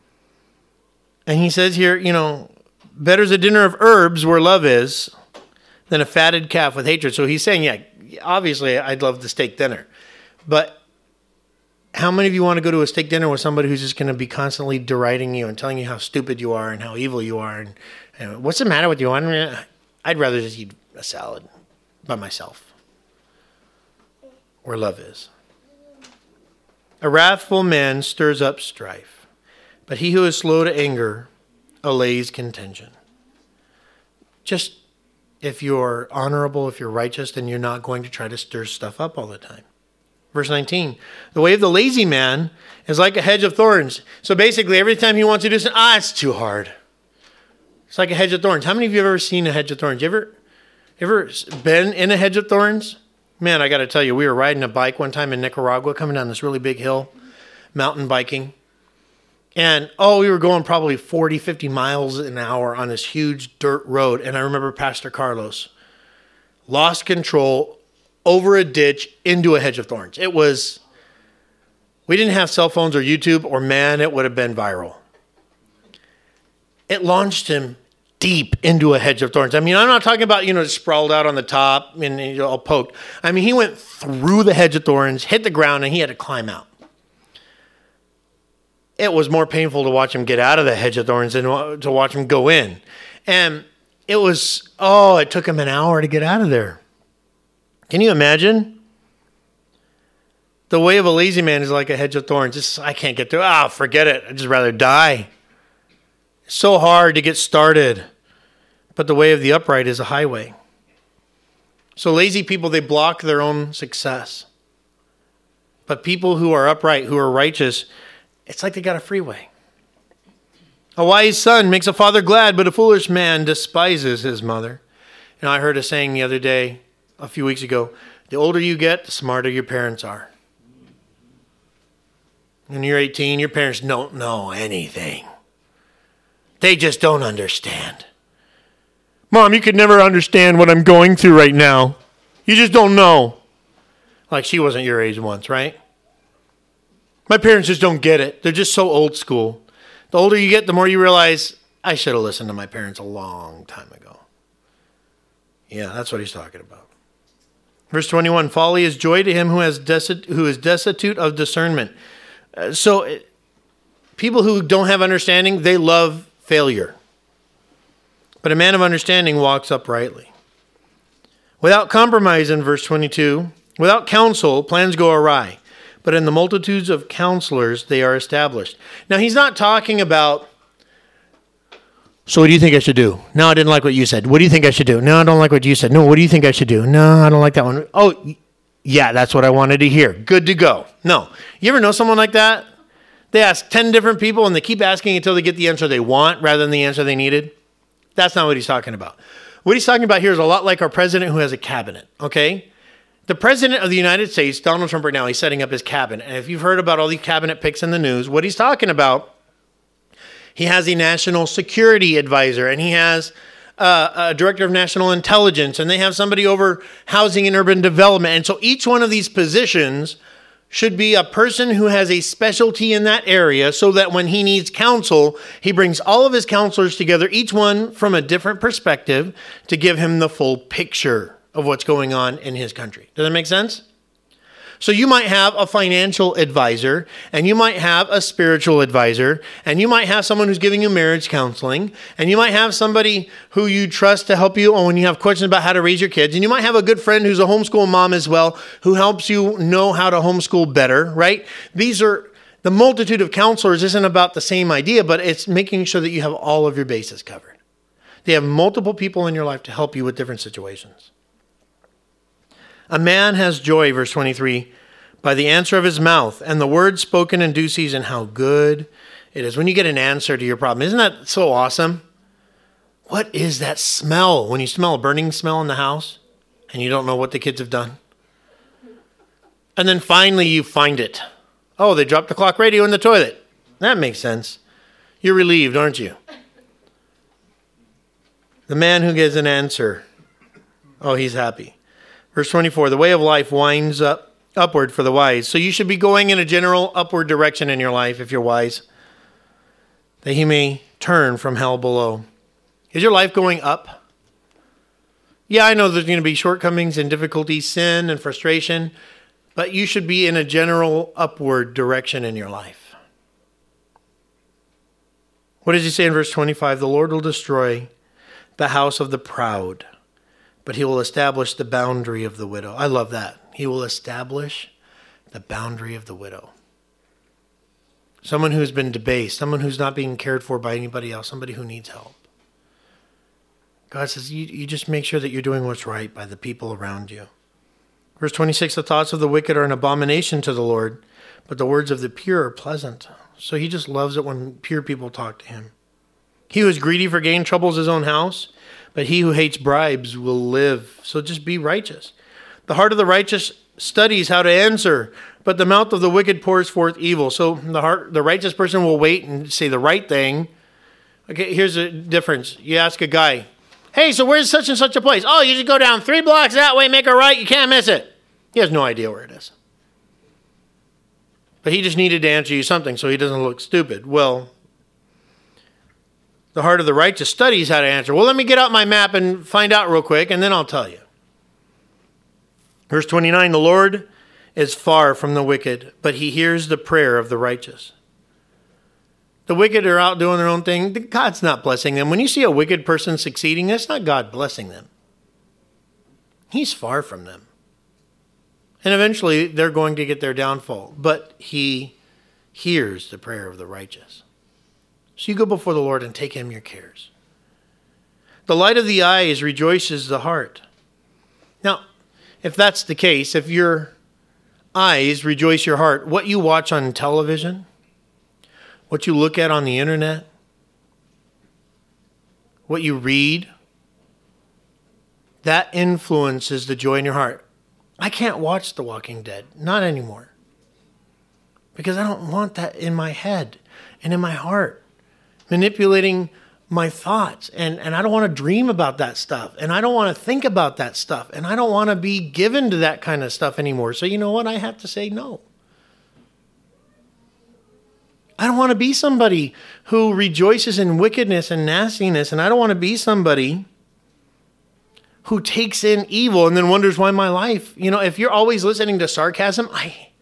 he says here, you know, better is a dinner of herbs where love is than a fatted calf with hatred. So he's saying, yeah, obviously I'd love the steak dinner. But how many of you want to go to a steak dinner with somebody who's just going to be constantly deriding you and telling you how stupid you are and how evil you are? And what's the matter with you? I'd rather just eat a salad by myself where love is. A wrathful man stirs up strife, but he who is slow to anger allays contention. Just if you're honorable, if you're righteous, then you're not going to try to stir stuff up all the time. Verse 19, the way of the lazy man is like a hedge of thorns. So basically, every time he wants to do something, it's too hard. It's like a hedge of thorns. How many of you have ever seen a hedge of thorns? You ever been in a hedge of thorns? Man, I got to tell you, we were riding a bike one time in Nicaragua, coming down this really big hill, mountain biking. And, we were going probably 40, 50 miles an hour on this huge dirt road. And I remember Pastor Carlos lost control over a ditch into a hedge of thorns. We didn't have cell phones or YouTube, or man, it would have been viral. It launched him deep into a hedge of thorns. I mean, I'm not talking about, sprawled out on the top and all poked. I mean, he went through the hedge of thorns, hit the ground, and he had to climb out. It was more painful to watch him get out of the hedge of thorns than to watch him go in. And it took him an hour to get out of there. Can you imagine? The way of a lazy man is like a hedge of thorns. I can't get through. Forget it. I'd just rather die. It's so hard to get started. But the way of the upright is a highway. So lazy people, they block their own success. But people who are upright, who are righteous, it's like they got a freeway. A wise son makes a father glad, but a foolish man despises his mother. And I heard a saying the other day, a few weeks ago, the older you get, the smarter your parents are. When you're 18, your parents don't know anything. They just don't understand. Mom, you could never understand what I'm going through right now. You just don't know. Like she wasn't your age once, right? My parents just don't get it. They're just so old school. The older you get, the more you realize, I should have listened to my parents a long time ago. Yeah, that's what he's talking about. Verse 21, folly is joy to him who is destitute of discernment. So people who don't have understanding, they love failure. But a man of understanding walks uprightly. Without compromise, in verse 22, without counsel, plans go awry. But in the multitudes of counselors, they are established. Now, he's not talking about, so what do you think I should do? No, I didn't like what you said. What do you think I should do? No, I don't like what you said. No, what do you think I should do? No, I don't like that one. Oh, yeah, that's what I wanted to hear. Good to go. No. You ever know someone like that? They ask 10 different people and they keep asking until they get the answer they want rather than the answer they needed. That's not what he's talking about. What he's talking about here is a lot like our president who has a cabinet, okay? The president of the United States, Donald Trump right now, he's setting up his cabinet. And if you've heard about all these cabinet picks in the news, what he's talking about, he has a national security advisor and he has a director of national intelligence and they have somebody over housing and urban development. And so each one of these positions should be a person who has a specialty in that area so that when he needs counsel, he brings all of his counselors together, each one from a different perspective to give him the full picture of what's going on in his country. Does that make sense? So you might have a financial advisor, and you might have a spiritual advisor, and you might have someone who's giving you marriage counseling, and you might have somebody who you trust to help you when you have questions about how to raise your kids, and you might have a good friend who's a homeschool mom as well, who helps you know how to homeschool better, right? These are, the multitude of counselors isn't about the same idea, but it's making sure that you have all of your bases covered. They have multiple people in your life to help you with different situations. A man has joy, verse 23, by the answer of his mouth, and the word spoken in due season, how good it is. When you get an answer to your problem, isn't that so awesome? What is that smell when you smell a burning smell in the house and you don't know what the kids have done? And then finally you find it. Oh, they dropped the clock radio in the toilet. That makes sense. You're relieved, aren't you? The man who gets an answer, oh, he's happy. Verse 24, the way of life winds upward for the wise. So you should be going in a general upward direction in your life if you're wise, that he may turn from hell below. Is your life going up? Yeah, I know there's going to be shortcomings and difficulties, sin and frustration, but you should be in a general upward direction in your life. What does he say in verse 25? The Lord will destroy the house of the proud, but he will establish the boundary of the widow. I love that. He will establish the boundary of the widow. Someone who's been debased, someone who's not being cared for by anybody else, somebody who needs help. God says, you just make sure that you're doing what's right by the people around you. Verse 26, the thoughts of the wicked are an abomination to the Lord, but the words of the pure are pleasant. So he just loves it when pure people talk to him. He who is greedy for gain troubles his own house, but he who hates bribes will live. So just be righteous. The heart of the righteous studies how to answer, but the mouth of the wicked pours forth evil. So the righteous person will wait and say the right thing. Okay, here's the difference. You ask a guy, hey, so where's such and such a place? Oh, you just go down 3 blocks that way, make a right, you can't miss it. He has no idea where it is. But he just needed to answer you something so he doesn't look stupid. Well, the heart of the righteous studies how to answer. Well, let me get out my map and find out real quick, and then I'll tell you. Verse 29, the Lord is far from the wicked, but he hears the prayer of the righteous. The wicked are out doing their own thing. God's not blessing them. When you see a wicked person succeeding, that's not God blessing them. He's far from them. And eventually they're going to get their downfall. But he hears the prayer of the righteous. So you go before the Lord and take him your cares. The light of the eyes rejoices the heart. Now, if that's the case, if your eyes rejoice your heart, what you watch on television, what you look at on the internet, what you read, that influences the joy in your heart. I can't watch The Walking Dead, not anymore, because I don't want that in my head and in my heart, manipulating my thoughts. And I don't want to dream about that stuff. And I don't want to think about that stuff. And I don't want to be given to that kind of stuff anymore. So you know what? I have to say no. I don't want to be somebody who rejoices in wickedness and nastiness. And I don't want to be somebody who takes in evil and then wonders why my life, if you're always listening to sarcasm,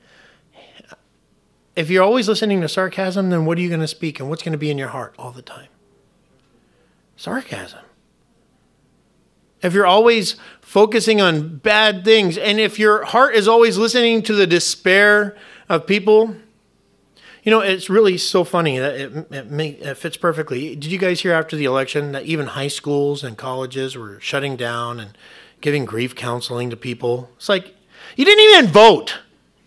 then what are you going to speak and what's going to be in your heart all the time? Sarcasm. If you're always focusing on bad things, and if your heart is always listening to the despair of people, it's really so funny that it fits perfectly. Did you guys hear after the election that even high schools and colleges were shutting down and giving grief counseling to people? It's like, you didn't even vote.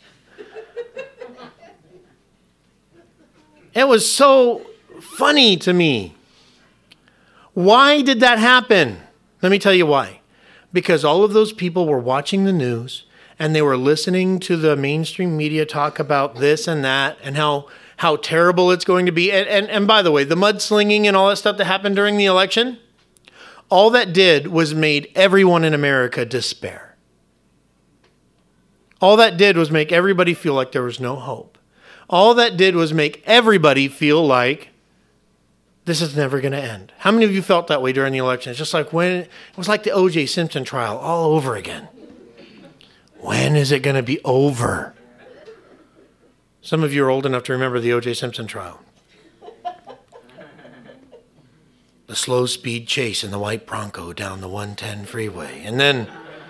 It was so funny to me. Why did that happen? Let me tell you why. Because all of those people were watching the news and they were listening to the mainstream media talk about this and that and how terrible it's going to be. And by the way, the mudslinging and all that stuff that happened during the election, all that did was made everyone in America despair. All that did was make everybody feel like there was no hope. All that did was make everybody feel like this is never going to end. How many of you felt that way during the election? It's just like it was like the O.J. Simpson trial all over again. When is it going to be over? Some of you are old enough to remember the O.J. Simpson trial. The slow speed chase in the white Bronco down the 110 freeway. And then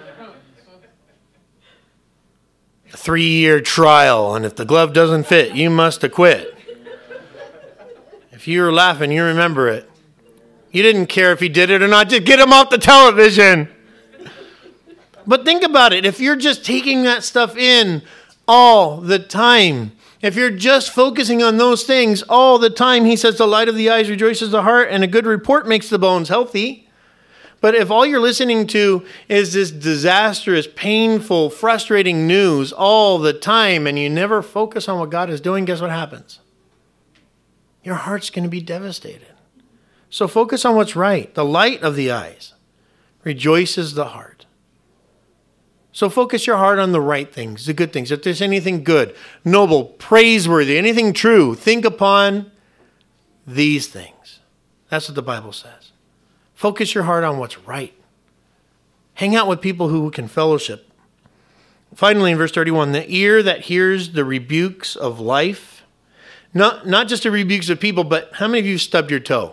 a 3-year trial. And if the glove doesn't fit, you must acquit. If you were laughing, you remember it. You didn't care if he did it or not. Just get him off the television. But think about it. If you're just taking that stuff in all the time, if you're just focusing on those things all the time, he says the light of the eyes rejoices the heart and a good report makes the bones healthy. But if all you're listening to is this disastrous, painful, frustrating news all the time and you never focus on what God is doing, guess what happens? Your heart's going to be devastated. So focus on what's right. The light of the eyes rejoices the heart. So focus your heart on the right things, the good things. If there's anything good, noble, praiseworthy, anything true, think upon these things. That's what the Bible says. Focus your heart on what's right. Hang out with people who can fellowship. Finally, in verse 31, the ear that hears the rebukes of life, not just the rebukes of people, but how many of you stubbed your toe?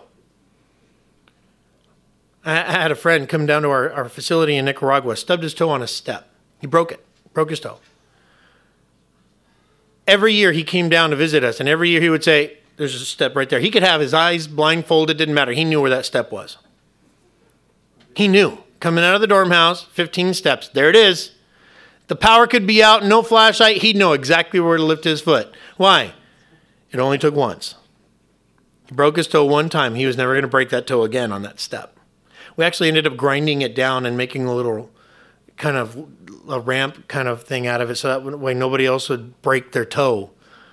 I had a friend come down to our facility in Nicaragua, stubbed his toe on a step. He broke his toe. Every year he came down to visit us, and every year he would say, there's a step right there. He could have his eyes blindfolded, didn't matter. He knew where that step was. He knew. Coming out of the dorm house, 15 steps. There it is. The power could be out, no flashlight. He'd know exactly where to lift his foot. Why? It only took once. He broke his toe one time. He was never going to break that toe again on that step. We actually ended up grinding it down and making a little kind of a ramp kind of thing out of it so that way nobody else would break their toe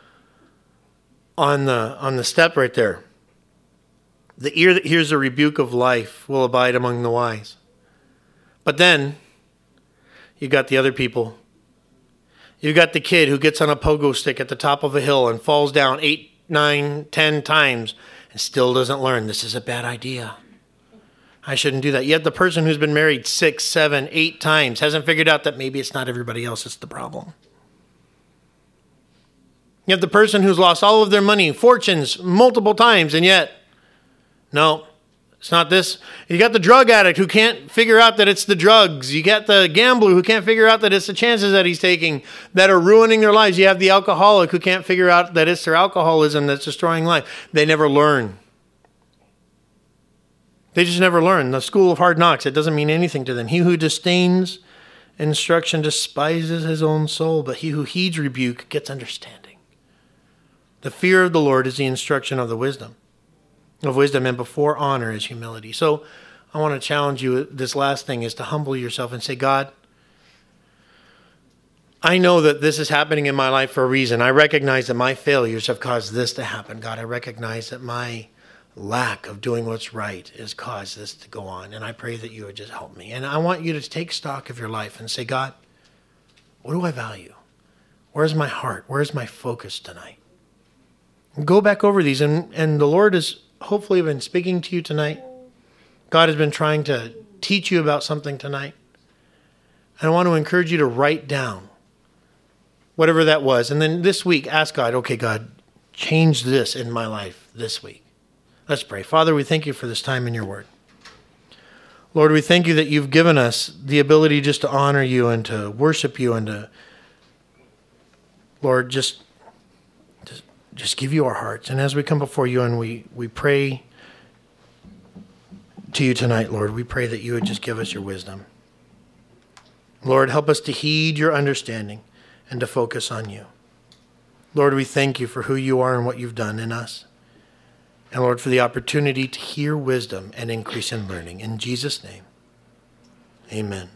on the step right there. The ear that hears the rebuke of life will abide among the wise. But then you got the other people. You got the kid who gets on a pogo stick at the top of a hill and falls down 8, 9, 10 times and still doesn't learn this is a bad idea. I shouldn't do that. Yet the person who's been married 6, 7, 8 times hasn't figured out that maybe it's not everybody else that's the problem. You have the person who's lost all of their money, fortunes, multiple times, and yet, no, it's not this. You got the drug addict who can't figure out that it's the drugs. You got the gambler who can't figure out that it's the chances that he's taking that are ruining their lives. You have the alcoholic who can't figure out that it's their alcoholism that's destroying life. They never learn. They just never learn. The school of hard knocks, it doesn't mean anything to them. He who disdains instruction despises his own soul, but he who heeds rebuke gets understanding. The fear of the Lord is the instruction of wisdom, and before honor is humility. So I want to challenge you. This last thing is to humble yourself and say, God, I know that this is happening in my life for a reason. I recognize that my failures have caused this to happen. God, I recognize that my lack of doing what's right has caused this to go on. And I pray that you would just help me. And I want you to take stock of your life and say, God, what do I value? Where's my heart? Where's my focus tonight? Go back over these, and the Lord has hopefully been speaking to you tonight. God has been trying to teach you about something tonight. And I want to encourage you to write down whatever that was. And then this week, ask God, okay, God, change this in my life this week. Let's pray. Father, we thank you for this time in your word. Lord, we thank you that you've given us the ability just to honor you and to worship you and to, Lord, just give you our hearts. And as we come before you and we pray to you tonight, Lord, we pray that you would just give us your wisdom. Lord, help us to heed your understanding and to focus on you. Lord, we thank you for who you are and what you've done in us. And Lord, for the opportunity to hear wisdom and increase in learning. In Jesus' name, amen.